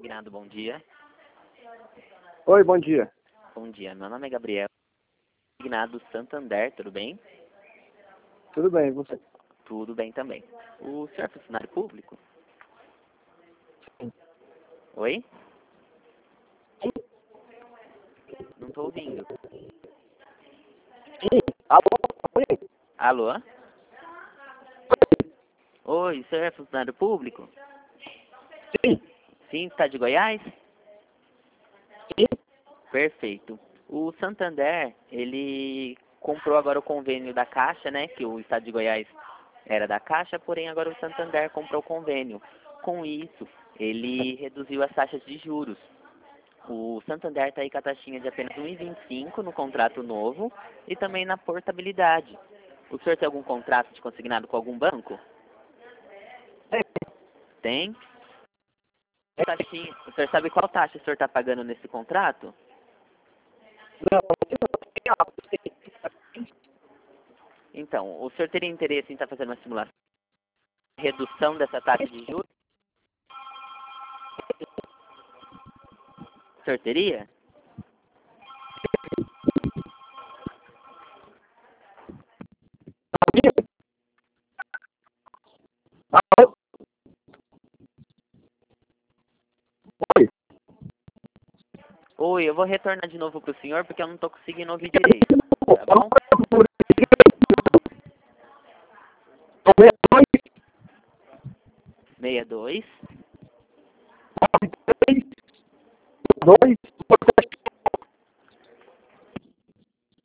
Consignado, bom dia. Oi, bom dia. Bom dia, meu nome é Gabriel. Consignado Santander, tudo bem? Tudo bem, e você? Tudo bem também. O senhor é funcionário público? Sim. Oi? Não estou ouvindo. Sim. Alô? Oi? Alô? Oi, o senhor é funcionário público? Sim. Sim, está de Goiás? Sim. Perfeito. O Santander, ele comprou agora o convênio da Caixa, né? Que o estado de Goiás era da Caixa, porém agora o Santander comprou o convênio. Com isso, ele reduziu as taxas de juros. O Santander está aí com a taxinha de apenas 1,25 no contrato novo e também na portabilidade. O senhor tem algum contrato de consignado com algum banco? Tem? Taxinha. O senhor sabe qual taxa o senhor está pagando nesse contrato? Não, não. Então, o senhor teria interesse em estar fazendo uma simulação de redução dessa taxa de juros? O senhor teria? Alô? Oi. Oi, eu vou retornar de novo para o senhor porque eu não estou conseguindo ouvir direito. Tá bom? 62